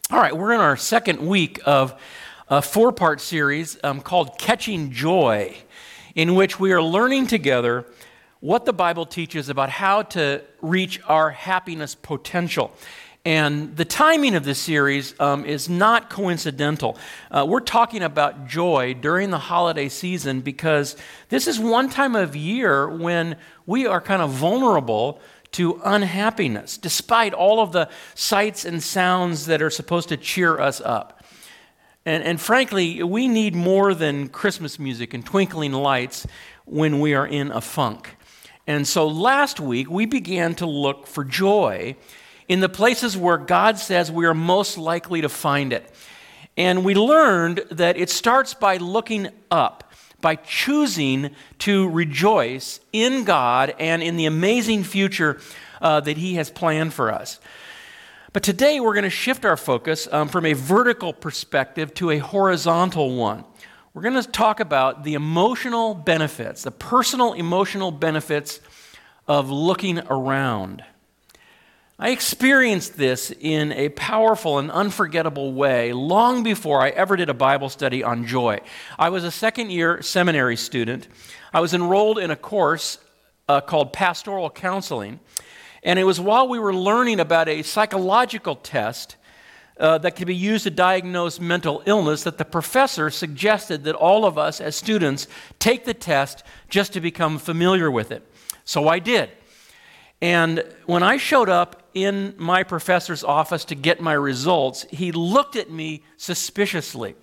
All right, we're in our second week of a four-part series called Catching Joy, in which we are learning together what the Bible teaches about how to reach our happiness potential. And the timing of this series is not coincidental. We're talking about joy during the holiday season because this is one time of year when we are kind of vulnerable to unhappiness, despite all of the sights and sounds that are supposed to cheer us up. And frankly, we need more than Christmas music and twinkling lights when we are in a funk. And so last week, we began to look for joy in the places where God says we are most likely to find it. And we learned that it starts by looking up, by choosing to rejoice in God and in the amazing future that He has planned for us. But today we're going to shift our focus from a vertical perspective to a horizontal one. We're going to talk about the emotional benefits, the personal emotional benefits of looking around. I experienced this in a powerful and unforgettable way long before I ever did a Bible study on joy. I was a second-year seminary student. I was enrolled in a course called Pastoral Counseling, and it was while we were learning about a psychological test that could be used to diagnose mental illness that the professor suggested that all of us as students take the test just to become familiar with it. So I did. And when I showed up in my professor's office to get my results, he looked at me suspiciously.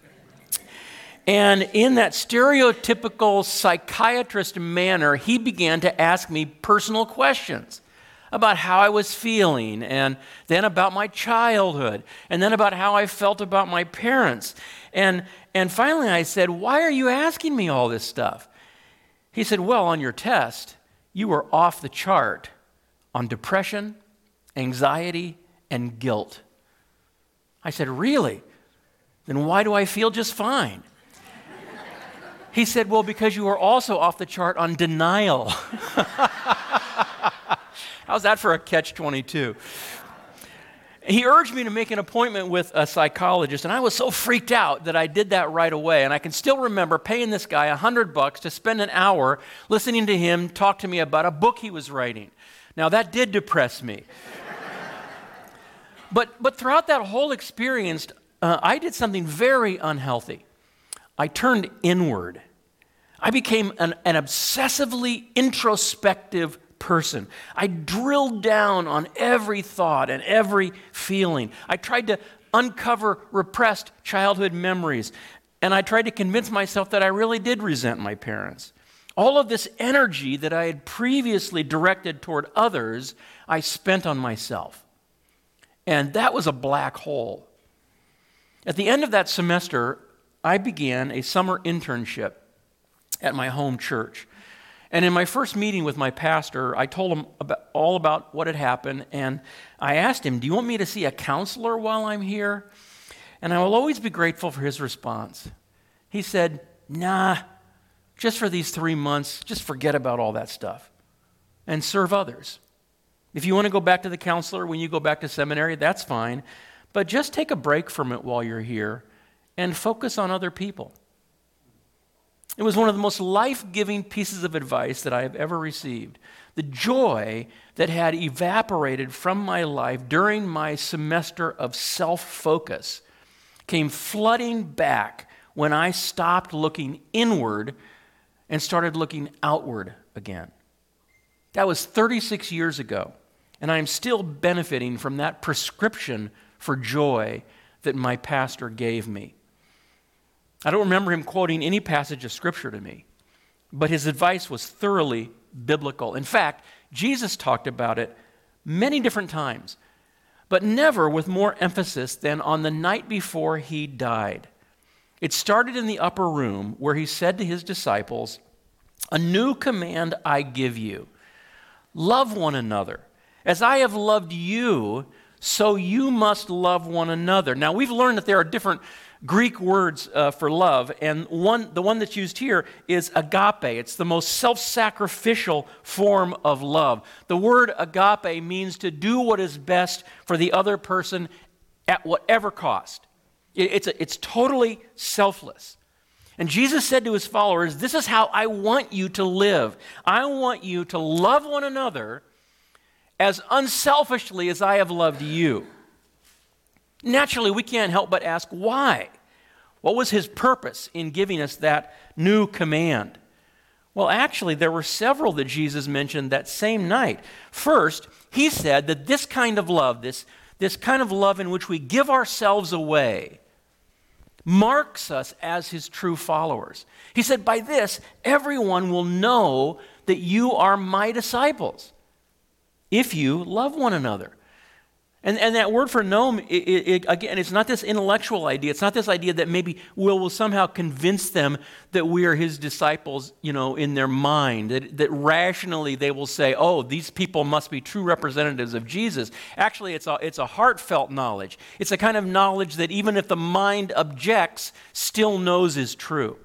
And in that stereotypical psychiatrist manner, he began to ask me personal questions about how I was feeling, and then about my childhood, and then about how I felt about my parents. And finally I said, "Why are you asking me all this stuff?" He said, "Well, on your test, you were off the chart on depression, anxiety, and guilt." I said, "Really? Then why do I feel just fine?" He said, "Well, because you were also off the chart on denial." How's that for a catch-22? He urged me to make an appointment with a psychologist, and I was so freaked out that I did that right away. And I can still remember paying this guy $100 to spend an hour listening to him talk to me about a book he was writing. Now, that did depress me. But throughout that whole experience, I did something very unhealthy. I turned inward. I became an obsessively introspective person. I drilled down on every thought and every feeling. I tried to uncover repressed childhood memories, and I tried to convince myself that I really did resent my parents. All of this energy that I had previously directed toward others, I spent on myself. And that was a black hole. At the end of that semester, I began a summer internship at my home church. And in my first meeting with my pastor, I told him all about what had happened, and I asked him, "Do you want me to see a counselor while I'm here?" And I will always be grateful for his response. He said, "Nah, just for these 3 months, just forget about all that stuff and serve others. If you want to go back to the counselor when you go back to seminary, that's fine, but just take a break from it while you're here and focus on other people." It was one of the most life-giving pieces of advice that I have ever received. The joy that had evaporated from my life during my semester of self-focus came flooding back when I stopped looking inward and started looking outward again. That was 36 years ago, and I am still benefiting from that prescription for joy that my pastor gave me. I don't remember him quoting any passage of Scripture to me, but his advice was thoroughly biblical. In fact, Jesus talked about it many different times, but never with more emphasis than on the night before he died. It started in the upper room where he said to his disciples, "A new command I give you. Love one another. As I have loved you, so you must love one another." Now, we've learned that there are different Greek words for love, and the one that's used here is agape. It's the most self-sacrificial form of love. The word agape means to do what is best for the other person at whatever cost. It's totally selfless. And Jesus said to his followers, this is how I want you to live. I want you to love one another as unselfishly as I have loved you. Naturally, we can't help but ask why. What was his purpose in giving us that new command? Well, actually, there were several that Jesus mentioned that same night. First, he said that this kind of love, this kind of love in which we give ourselves away, marks us as his true followers. He said, by this, everyone will know that you are my disciples, if you love one another. And that word for know, again, it's not this intellectual idea. It's not this idea that maybe we'll somehow convince them that we are his disciples, in their mind. That rationally they will say, oh, these people must be true representatives of Jesus. Actually, it's a heartfelt knowledge. It's a kind of knowledge that even if the mind objects, still knows is true.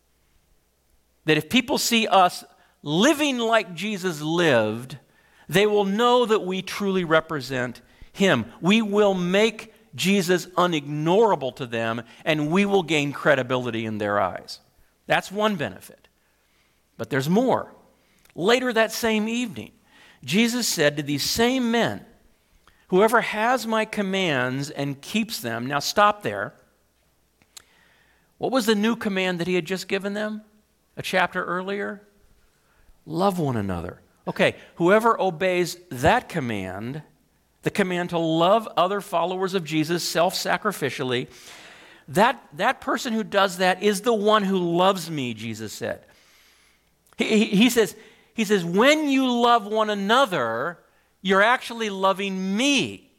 That if people see us living like Jesus lived, they will know that we truly represent him. We will make Jesus unignorable to them, and we will gain credibility in their eyes. That's one benefit. But there's more. Later that same evening, Jesus said to these same men, whoever has my commands and keeps them, now stop there. What was the new command that he had just given them a chapter earlier? Love one another. Okay, whoever obeys that command, the command to love other followers of Jesus self-sacrificially, that person who does that is the one who loves me, Jesus said. He says, when you love one another, you're actually loving me.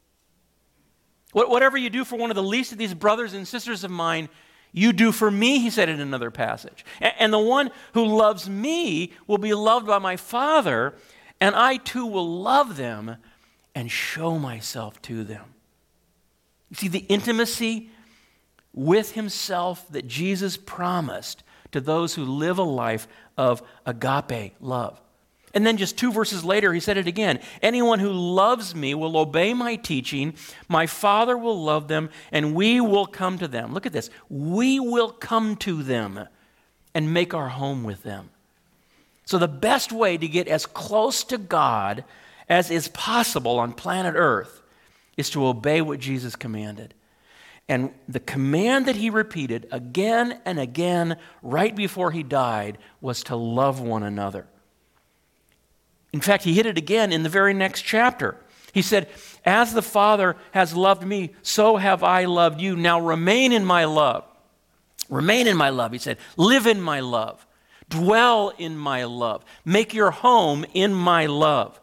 Whatever you do for one of the least of these brothers and sisters of mine, you do for me, he said in another passage. And the one who loves me will be loved by my Father, and I too will love them and show myself to them. You see, the intimacy with himself that Jesus promised to those who live a life of agape love. And then just 2 verses later, he said it again. Anyone who loves me will obey my teaching. My Father will love them, and we will come to them. Look at this. We will come to them and make our home with them. So the best way to get as close to God as is possible on planet Earth is to obey what Jesus commanded. And the command that he repeated again and again right before he died was to love one another. In fact, he hit it again in the very next chapter. He said, as the Father has loved me, so have I loved you. Now remain in my love. Remain in my love, he said. Live in my love. Dwell in my love. Make your home in my love.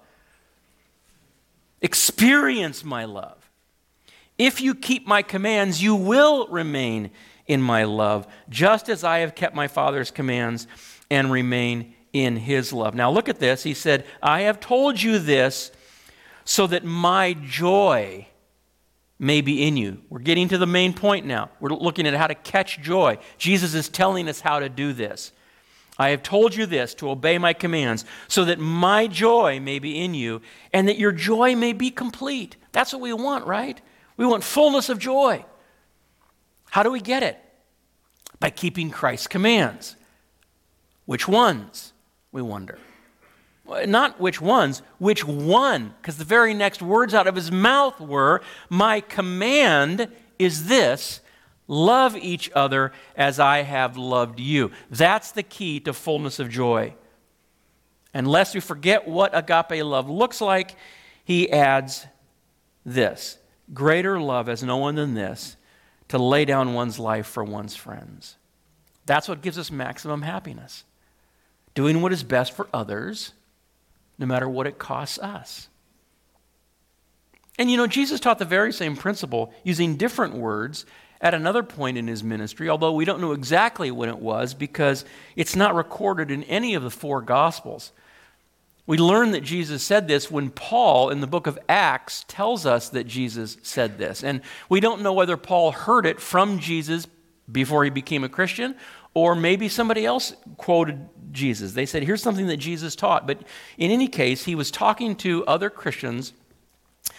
Experience my love. If you keep my commands, you will remain in my love, just as I have kept my Father's commands and remain in his love. Now look at this. He said, I have told you this so that my joy may be in you. We're getting to the main point now. We're looking at how to catch joy. Jesus is telling us how to do this. I have told you this to obey my commands so that my joy may be in you and that your joy may be complete. That's what we want, right? We want fullness of joy. How do we get it? By keeping Christ's commands. Which ones, we wonder? Not which ones, which one? Because the very next words out of his mouth were, my command is this, love each other as I have loved you. That's the key to fullness of joy. And lest we forget what agape love looks like, he adds this. Greater love has no one than this, to lay down one's life for one's friends. That's what gives us maximum happiness. Doing what is best for others, no matter what it costs us. And Jesus taught the very same principle using different words at another point in his ministry, although we don't know exactly when it was because it's not recorded in any of the 4 Gospels. We learn that Jesus said this when Paul, in the book of Acts, tells us that Jesus said this. And we don't know whether Paul heard it from Jesus before he became a Christian, or maybe somebody else quoted Jesus. They said, here's something that Jesus taught. But in any case, he was talking to other Christians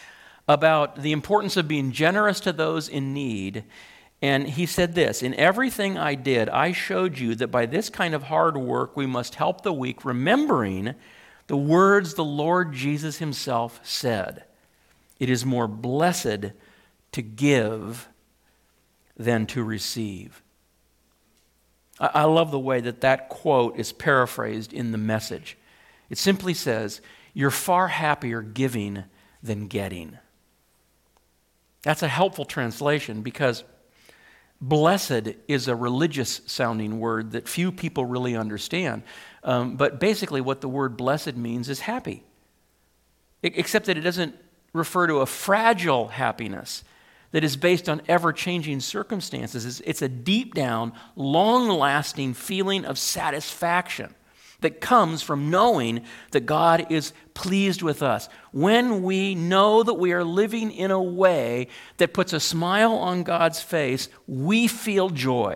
about the importance of being generous to those in need. And he said this, "In everything I did, I showed you that by this kind of hard work we must help the weak, remembering the words the Lord Jesus himself said. It is more blessed to give than to receive." I love the way that quote is paraphrased in the Message. It simply says, "You're far happier giving than getting." That's a helpful translation because blessed is a religious sounding word that few people really understand. But basically what the word blessed means is happy. Except that it doesn't refer to a fragile happiness that is based on ever-changing circumstances. It's a deep down, long-lasting feeling of satisfaction that comes from knowing that God is pleased with us. When we know that we are living in a way that puts a smile on God's face, we feel joy.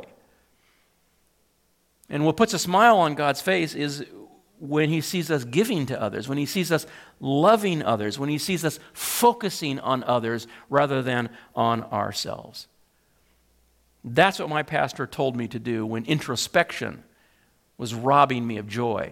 And what puts a smile on God's face is when he sees us giving to others, when he sees us loving others, when he sees us focusing on others rather than on ourselves. That's what my pastor told me to do when introspection was robbing me of joy.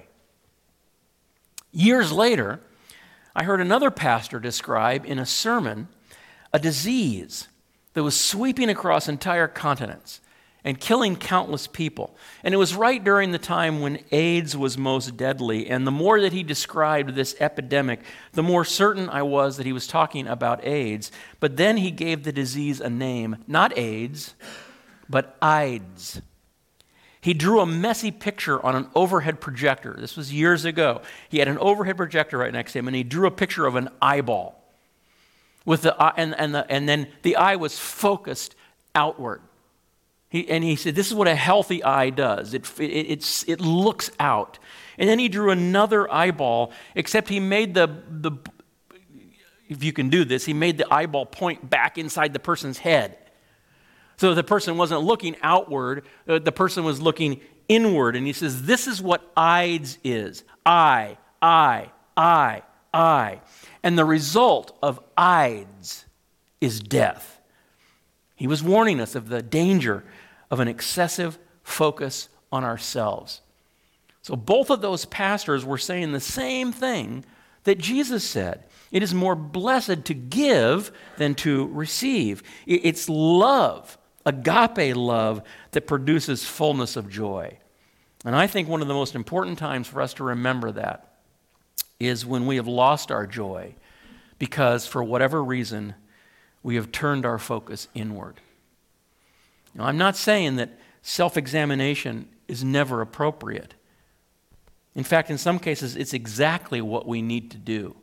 Years later, I heard another pastor describe in a sermon a disease that was sweeping across entire continents and killing countless people. And it was right during the time when AIDS was most deadly. And the more that he described this epidemic, the more certain I was that he was talking about AIDS. But then he gave the disease a name, not AIDS, but AIDS. He drew a messy picture on an overhead projector. This was years ago. He had an overhead projector right next to him, and he drew a picture of an eyeball. With the eye, and then the eye was focused outward. He said, "This is what a healthy eye does. It looks out." And then he drew another eyeball, except he made the if you can do this, he made the eyeball point back inside the person's head. So the person wasn't looking outward, the person was looking inward. And he says, "This is what AIDS is. I. And the result of AIDS is death." He was warning us of the danger of an excessive focus on ourselves. So both of those pastors were saying the same thing that Jesus said. It is more blessed to give than to receive. It's love, agape love, that produces fullness of joy. And I think one of the most important times for us to remember that is when we have lost our joy because for whatever reason we have turned our focus inward. Now, I'm not saying that self-examination is never appropriate. In fact, in some cases, it's exactly what we need to do.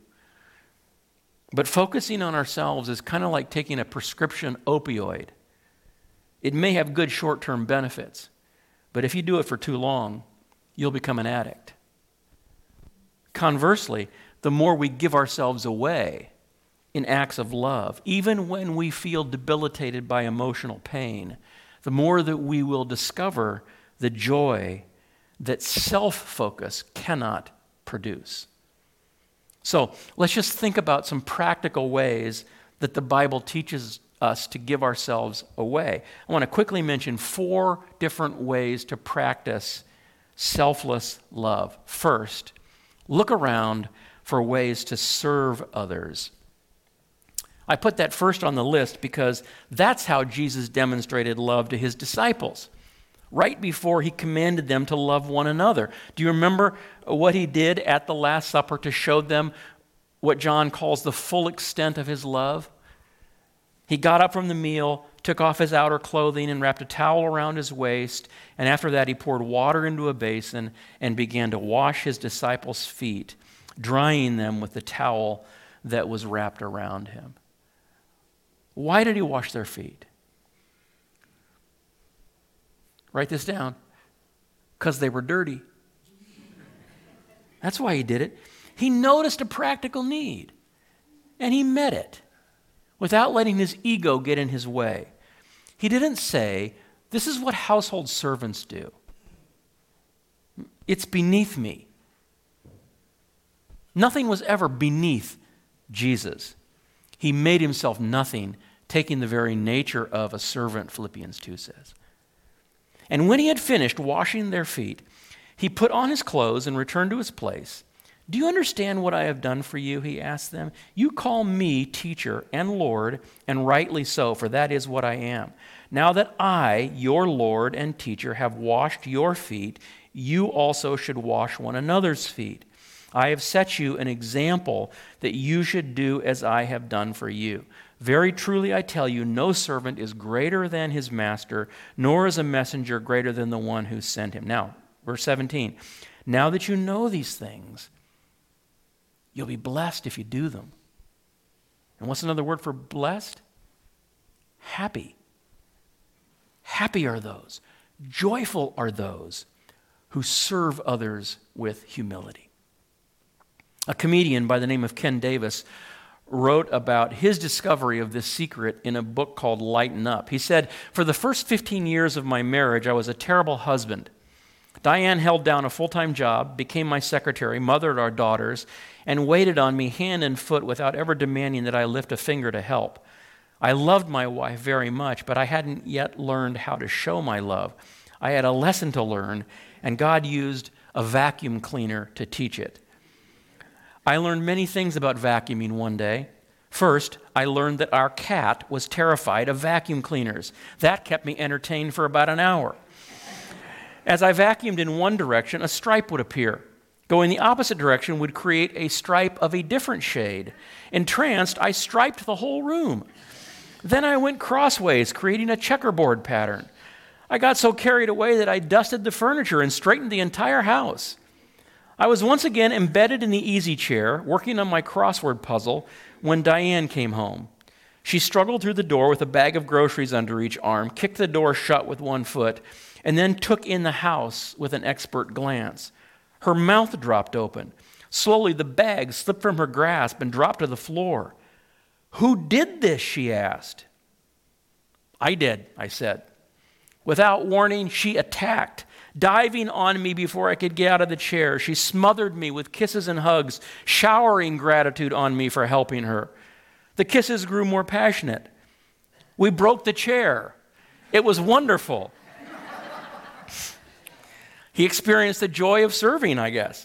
But focusing on ourselves is kind of like taking a prescription opioid. It may have good short-term benefits, but if you do it for too long, you'll become an addict. Conversely, the more we give ourselves away in acts of love, even when we feel debilitated by emotional pain, the more that we will discover the joy that self-focus cannot produce. So let's just think about some practical ways that the Bible teaches us to give ourselves away. I want to quickly mention 4 different ways to practice selfless love. First, look around for ways to serve others. I put that first on the list because that's how Jesus demonstrated love to his disciples, right before he commanded them to love one another. Do you remember what he did at the Last Supper to show them what John calls the full extent of his love? He got up from the meal, took off his outer clothing and wrapped a towel around his waist, and after that he poured water into a basin and began to wash his disciples' feet, drying them with the towel that was wrapped around him. Why did he wash their feet? Write this down. Because they were dirty. That's why he did it. He noticed a practical need, and he met it without letting his ego get in his way. He didn't say, "This is what household servants do. It's beneath me." Nothing was ever beneath Jesus. He made himself nothing, taking the very nature of a servant, Philippians 2 says. And when he had finished washing their feet, he put on his clothes and returned to his place. Do you understand what I have done for you? He asked them. You call me teacher and Lord, and rightly so, for that is what I am. Now that I, your Lord and teacher, have washed your feet, you also should wash one another's feet. I have set you an example that you should do as I have done for you. Very truly I tell you, no servant is greater than his master, nor is a messenger greater than the one who sent him. Now, verse 17. Now that you know these things, you'll be blessed if you do them. And what's another word for blessed? Happy. Happy are those, joyful are those who serve others with humility. A comedian by the name of Ken Davis wrote about his discovery of this secret in a book called Lighten Up. He said, for the first 15 years of my marriage, I was a terrible husband. Diane held down a full-time job, became my secretary, mothered our daughters, and waited on me hand and foot without ever demanding that I lift a finger to help. I loved my wife very much, but I hadn't yet learned how to show my love. I had a lesson to learn, and God used a vacuum cleaner to teach it. I learned many things about vacuuming one day. First, I learned that our cat was terrified of vacuum cleaners. That kept me entertained for about an hour. As I vacuumed in one direction, a stripe would appear. Going the opposite direction would create a stripe of a different shade. Entranced, I striped the whole room. Then I went crossways, creating a checkerboard pattern. I got so carried away that I dusted the furniture and straightened the entire house. I was once again embedded in the easy chair, working on my crossword puzzle, when Diane came home. She struggled through the door with a bag of groceries under each arm, kicked the door shut with one foot, and then took in the house with an expert glance. Her mouth dropped open. Slowly, the bag slipped from her grasp and dropped to the floor. Who did this? She asked. I did, I said. Without warning, she attacked, diving on me before I could get out of the chair. She smothered me with kisses and hugs, showering gratitude on me for helping her. The kisses grew more passionate. We broke the chair. It was wonderful. He experienced the joy of serving, I guess.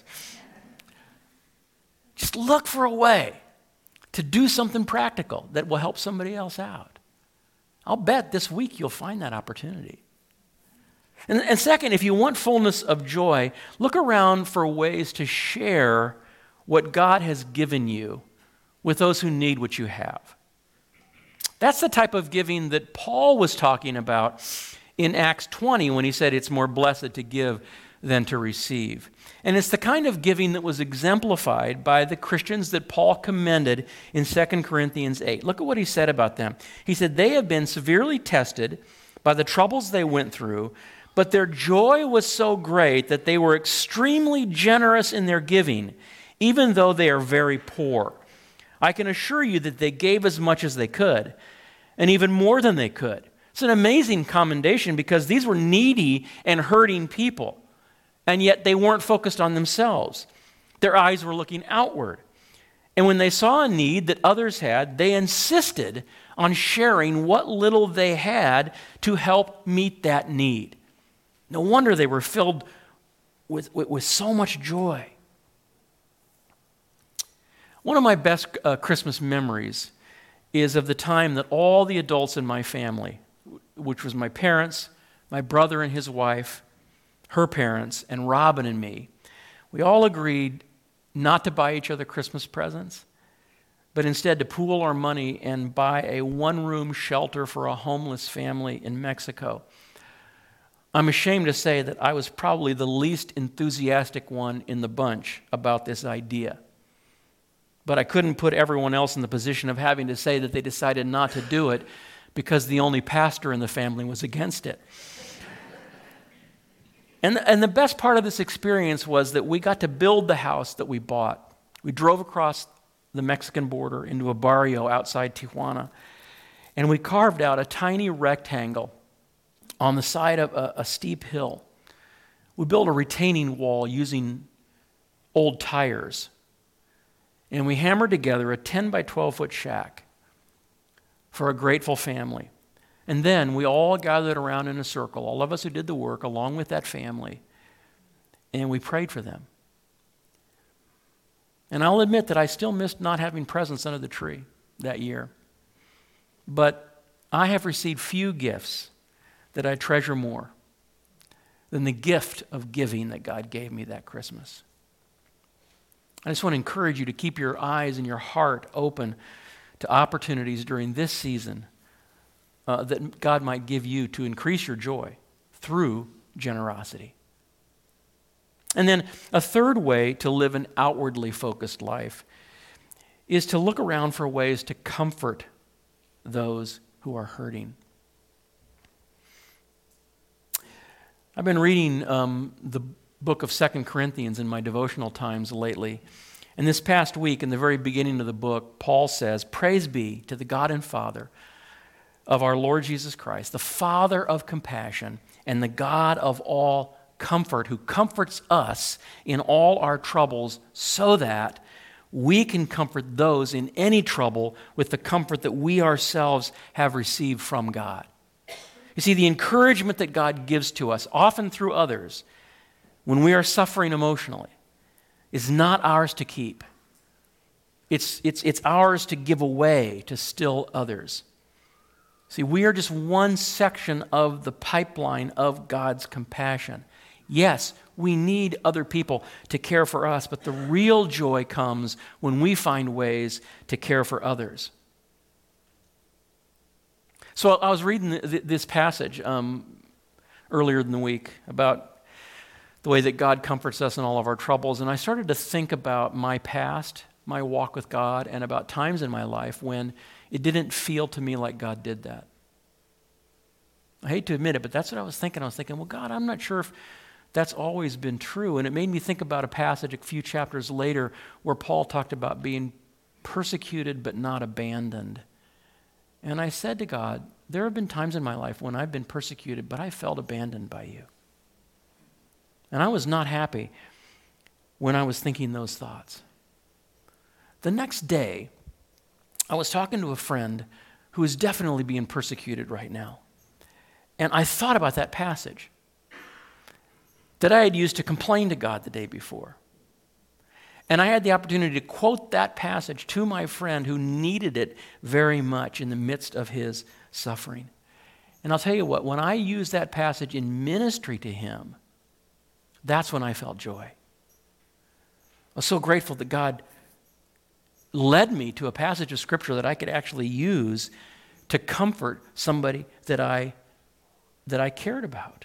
Just look for a way to do something practical that will help somebody else out. I'll bet this week you'll find that opportunity. And second, if you want fullness of joy, look around for ways to share what God has given you with those who need what you have. That's the type of giving that Paul was talking about in Acts 20 when he said it's more blessed to give than to receive. And it's the kind of giving that was exemplified by the Christians that Paul commended in 2 Corinthians 8. Look at what he said about them. He said, they have been severely tested by the troubles they went through, but their joy was so great that they were extremely generous in their giving, even though they are very poor. I can assure you that they gave as much as they could, and even more than they could. It's an amazing commendation because these were needy and hurting people, and yet they weren't focused on themselves. Their eyes were looking outward. And when they saw a need that others had, they insisted on sharing what little they had to help meet that need. No wonder they were filled with so much joy. One of my best Christmas memories is of the time that all the adults in my family, which was my parents, my brother and his wife, her parents, and Robin and me, we all agreed not to buy each other Christmas presents, but instead to pool our money and buy a one-room shelter for a homeless family in Mexico. I'm ashamed to say that I was probably the least enthusiastic one in the bunch about this idea. But I couldn't put everyone else in the position of having to say that they decided not to do it because the only pastor in the family was against it. And the best part of this experience was that we got to build the house that we bought. We drove across the Mexican border into a barrio outside Tijuana, and we carved out a tiny rectangle on the side of a steep hill. We built a retaining wall using old tires, and we hammered together a 10 by 12 foot shack. for a grateful family. And then we all gathered around in a circle, all of us who did the work along with that family, and we prayed for them. And I'll admit that I still missed not having presents under the tree that year. But I have received few gifts that I treasure more than the gift of giving that God gave me that Christmas. I just want to encourage you to keep your eyes and your heart open to opportunities during this season that God might give you to increase your joy through generosity. And then a third way to live an outwardly focused life is to look around for ways to comfort those who are hurting. I've been reading the book of 2 Corinthians in my devotional times lately. And this past week, in the very beginning of the book, Paul says, "Praise be to the God and Father of our Lord Jesus Christ, the Father of compassion and the God of all comfort, who comforts us in all our troubles so that we can comfort those in any trouble with the comfort that we ourselves have received from God." You see, the encouragement that God gives to us, often through others, when we are suffering emotionally, is not ours to keep. It's ours to give away to still others. See, we are just one section of the pipeline of God's compassion. Yes, we need other people to care for us, but the real joy comes when we find ways to care for others. So I was reading this passage earlier in the week about the way that God comforts us in all of our troubles, and I started to think about my past, my walk with God, and about times in my life when it didn't feel to me like God did that. I hate to admit it, but that's what I was thinking. I was thinking, well, God, I'm not sure if that's always been true. And it made me think about a passage a few chapters later where Paul talked about being persecuted but not abandoned. And I said to God, there have been times in my life when I've been persecuted, but I felt abandoned by you. And I was not happy when I was thinking those thoughts. The next day, I was talking to a friend who is definitely being persecuted right now. And I thought about that passage that I had used to complain to God the day before. And I had the opportunity to quote that passage to my friend who needed it very much in the midst of his suffering. And I'll tell you what, when I used that passage in ministry to him, that's when I felt joy. I was so grateful that God led me to a passage of Scripture that I could actually use to comfort somebody that I cared about.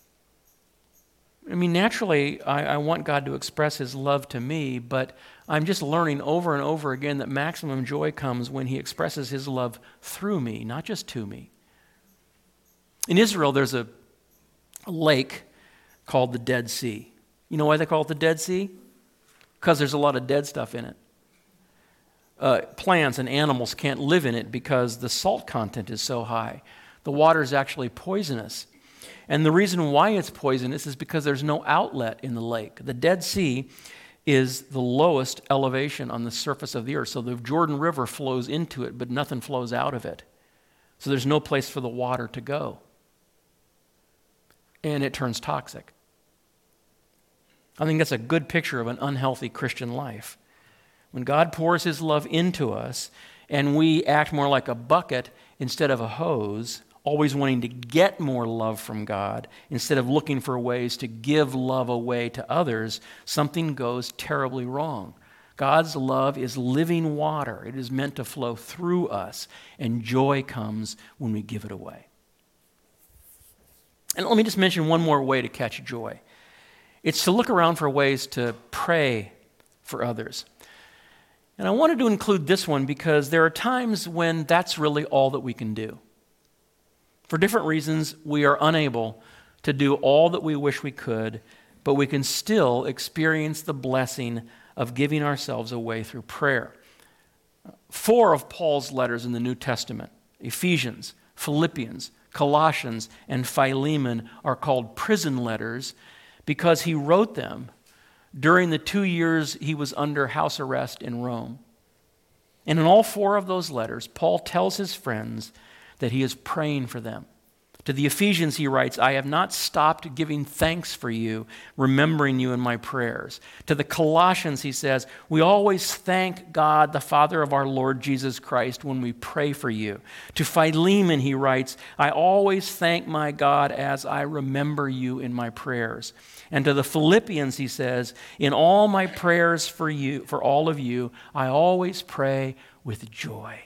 I mean, naturally, I want God to express His love to me, but I'm just learning over and over again that maximum joy comes when He expresses His love through me, not just to me. In Israel, there's a lake called the Dead Sea. You know why they call it the Dead Sea? Because there's a lot of dead stuff in it. Plants and animals can't live in it because the salt content is so high. The water is actually poisonous. And the reason why it's poisonous is because there's no outlet in the lake. The Dead Sea is the lowest elevation on the surface of the earth. So the Jordan River flows into it, but nothing flows out of it. So there's no place for the water to go. And it turns toxic. I think that's a good picture of an unhealthy Christian life. When God pours His love into us and we act more like a bucket instead of a hose, always wanting to get more love from God instead of looking for ways to give love away to others, something goes terribly wrong. God's love is living water. It is meant to flow through us, and joy comes when we give it away. And let me just mention one more way to catch joy. It's to look around for ways to pray for others. And I wanted to include this one because there are times when that's really all that we can do. For different reasons, we are unable to do all that we wish we could, but we can still experience the blessing of giving ourselves away through prayer. 4 of Paul's letters in the New Testament, Ephesians, Philippians, Colossians, and Philemon, are called prison letters because he wrote them during the 2 years he was under house arrest in Rome. And in all 4 of those letters, Paul tells his friends that he is praying for them. To the Ephesians, he writes, I have not stopped giving thanks for you, remembering you in my prayers. To the Colossians, he says, we always thank God, the Father of our Lord Jesus Christ, when we pray for you. To Philemon, he writes, I always thank my God as I remember you in my prayers. And to the Philippians, he says, in all my prayers for you, for all of you, I always pray with joy.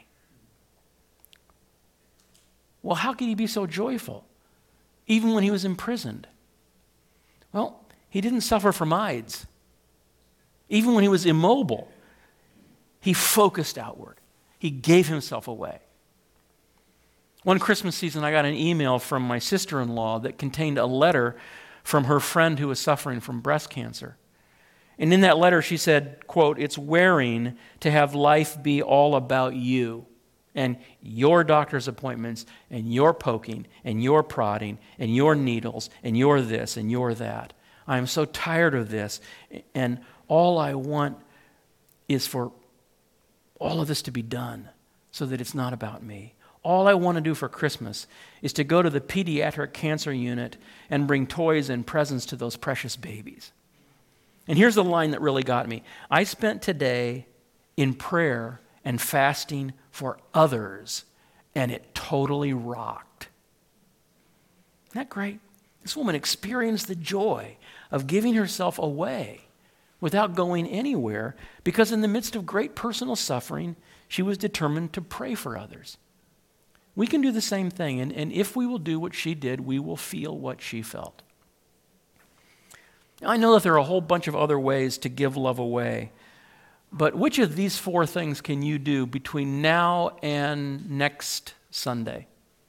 Well, how could he be so joyful, even when he was imprisoned? Well, he didn't suffer from AIDS. Even when he was immobile, he focused outward. He gave himself away. One Christmas season, I got an email from my sister-in-law that contained a letter from her friend who was suffering from breast cancer. And in that letter, she said, quote, it's wearing to have life be all about you. And your doctor's appointments, and your poking, and your prodding, and your needles, and your this, and your that. I am so tired of this, and all I want is for all of this to be done so that it's not about me. All I want to do for Christmas is to go to the pediatric cancer unit and bring toys and presents to those precious babies. And here's the line that really got me. I spent today in prayer and fasting for others, and it totally rocked. Isn't that great? This woman experienced the joy of giving herself away without going anywhere, because in the midst of great personal suffering, she was determined to pray for others. We can do the same thing, and if we will do what she did, we will feel what she felt. Now, I know that there are a whole bunch of other ways to give love away, but which of these 4 things can you do between now and next Sunday?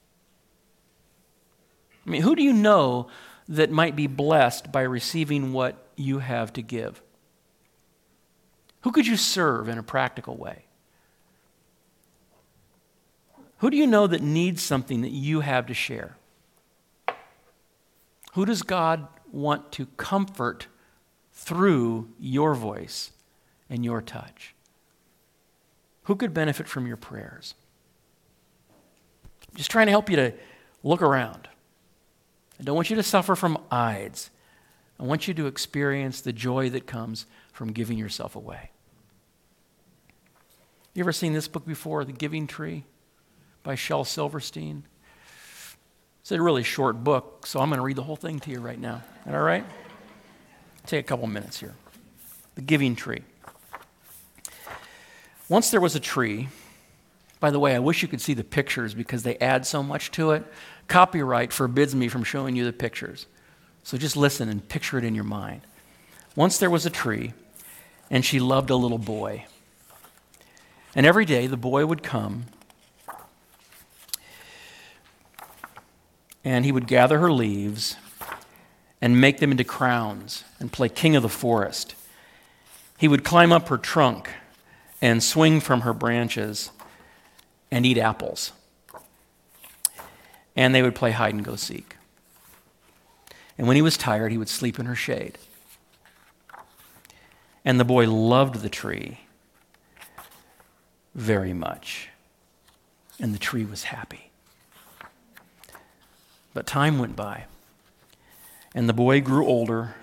I mean, who do you know that might be blessed by receiving what you have to give? Who could you serve in a practical way? Who do you know that needs something that you have to share? Who does God want to comfort through your voice and your touch? Who could benefit from your prayers? Just trying to help you to look around. I don't want you to suffer from AIDS. I want you to experience the joy that comes from giving yourself away. You ever seen this book before, The Giving Tree by Shel Silverstein? It's a really short book, so I'm going to read the whole thing to you right now. Is that all right? Take a couple minutes here. The Giving Tree. Once there was a tree. By the way, I wish you could see the pictures because they add so much to it. Copyright forbids me from showing you the pictures. So just listen and picture it in your mind. Once there was a tree, and she loved a little boy. And every day the boy would come, and he would gather her leaves and make them into crowns and play king of the forest. He would climb up her trunk and swing from her branches and eat apples. And they would play hide and go seek. And when he was tired, he would sleep in her shade. And the boy loved the tree very much. And the tree was happy. But time went by. And the boy grew older.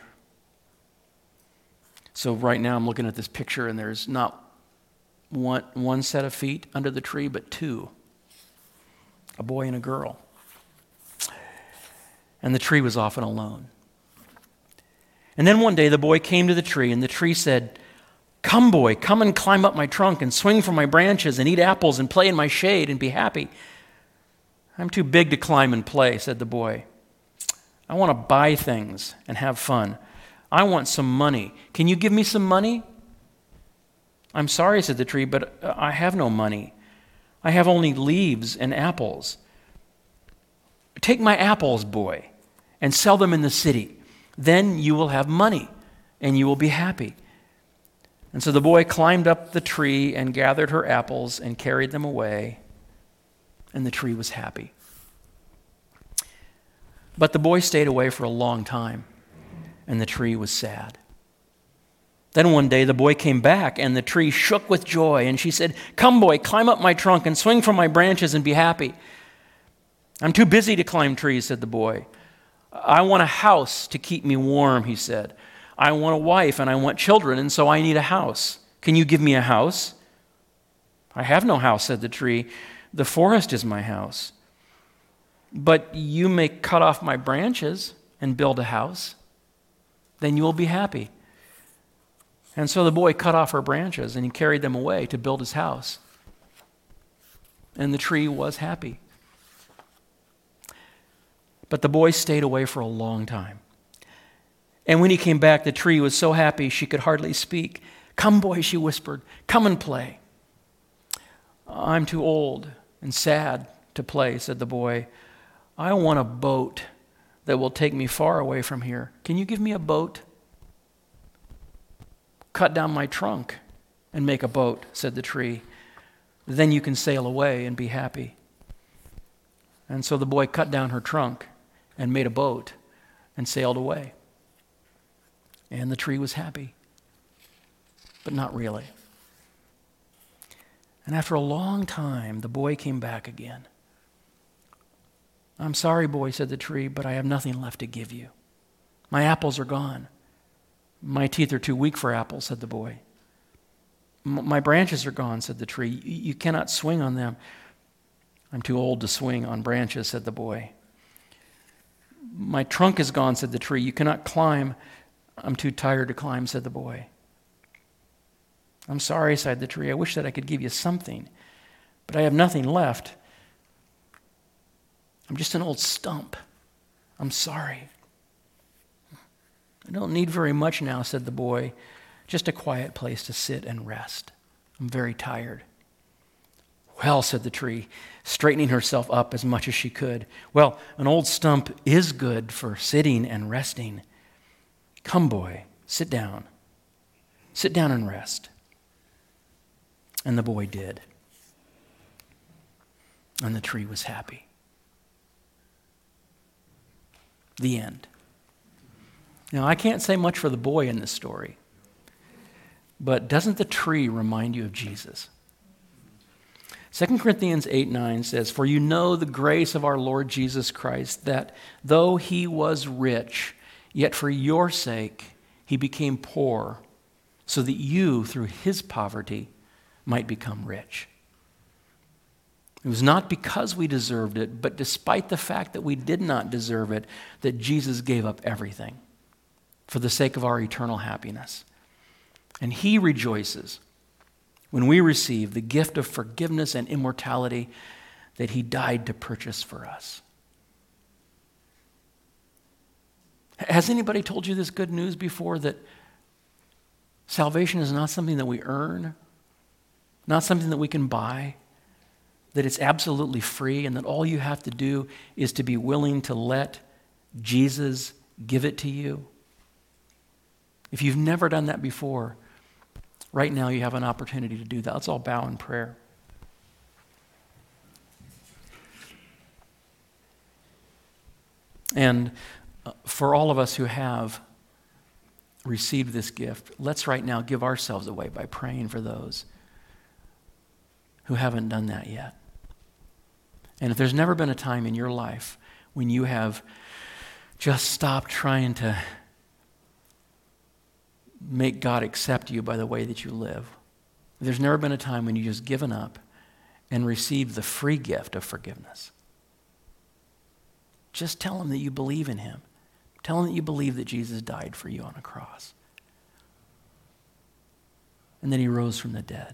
So right now I'm looking at this picture, and there's not one set of feet under the tree, but 2. A boy and a girl. And the tree was often alone. And then one day the boy came to the tree, and the tree said, "Come, boy, come and climb up my trunk and swing from my branches and eat apples and play in my shade and be happy." "I'm too big to climb and play," said the boy. "I want to buy things and have fun. I want some money. Can you give me some money?" "I'm sorry," said the tree, "but I have no money. I have only leaves and apples." "Take my apples, boy, and sell them in the city. Then you will have money, and you will be happy." And so the boy climbed up the tree and gathered her apples and carried them away, and the tree was happy. But the boy stayed away for a long time, and the tree was sad. Then one day the boy came back, and the tree shook with joy, and she said, "Come, boy, climb up my trunk and swing from my branches and be happy." "I'm too busy to climb trees," said the boy. "I want a house to keep me warm," he said. "I want a wife and I want children, and so I need a house. Can you give me a house?" "I have no house," said the tree. "The forest is my house." "But you may cut off my branches and build a house. Then you will be happy." And so the boy cut off her branches and he carried them away to build his house. And the tree was happy. But the boy stayed away for a long time. And when he came back, the tree was so happy she could hardly speak. "Come, boy," she whispered, "come and play." "I'm too old and sad to play," said the boy. "I want a boat that will take me far away from here. Can you give me a boat?" "Cut down my trunk and make a boat," said the tree. "Then you can sail away and be happy." And so the boy cut down her trunk and made a boat and sailed away. And the tree was happy, but not really. And after a long time, the boy came back again. "I'm sorry, boy," said the tree, "but I have nothing left to give you. My apples are gone." "My teeth are too weak for apples," said the boy. "My branches are gone," said the tree. You cannot swing on them." "I'm too old to swing on branches," said the boy. "My trunk is gone," said the tree. "You cannot climb." "I'm too tired to climb," said the boy. "I'm sorry," sighed the tree. "I wish that I could give you something, but I have nothing left. I'm just an old stump. I'm sorry." "I don't need very much now," said the boy. "Just a quiet place to sit and rest. I'm very tired." "Well," said the tree, straightening herself up as much as she could. "Well, an old stump is good for sitting and resting. Come, boy, sit down. Sit down and rest." And the boy did. And the tree was happy. The end. Now, I can't say much for the boy in this story, but doesn't the tree remind you of Jesus? 2 Corinthians 8:9 says, "For you know the grace of our Lord Jesus Christ, that though he was rich, yet for your sake he became poor, so that you, through his poverty, might become rich." It was not because we deserved it, but despite the fact that we did not deserve it, that Jesus gave up everything for the sake of our eternal happiness. And he rejoices when we receive the gift of forgiveness and immortality that he died to purchase for us. Has anybody told you this good news before, that salvation is not something that we earn, not something that we can buy, that it's absolutely free, and that all you have to do is to be willing to let Jesus give it to you? If you've never done that before, right now you have an opportunity to do that. Let's all bow in prayer. And for all of us who have received this gift, let's right now give ourselves away by praying for those who haven't done that yet. And if there's never been a time in your life when you have just stopped trying to make God accept you by the way that you live, if there's never been a time when you just given up and received the free gift of forgiveness, just tell him that you believe in him. Tell him that you believe that Jesus died for you on a cross and that he rose from the dead.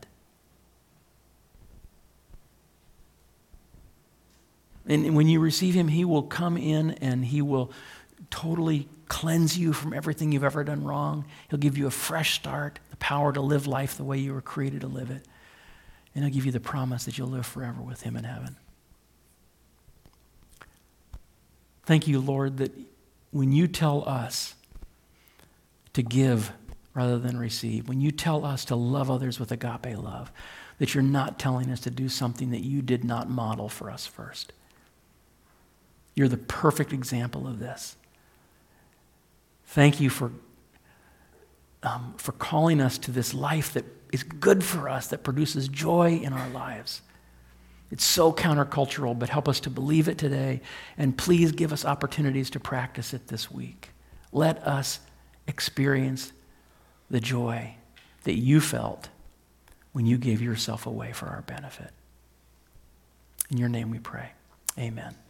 And when you receive him, he will come in and he will totally cleanse you from everything you've ever done wrong. He'll give you a fresh start, the power to live life the way you were created to live it. And he'll give you the promise that you'll live forever with him in heaven. Thank you, Lord, that when you tell us to give rather than receive, when you tell us to love others with agape love, that you're not telling us to do something that you did not model for us first. You're the perfect example of this. Thank you for for calling us to this life that is good for us, that produces joy in our lives. It's so countercultural, but help us to believe it today, and please give us opportunities to practice it this week. Let us experience the joy that you felt when you gave yourself away for our benefit. In your name we pray. Amen.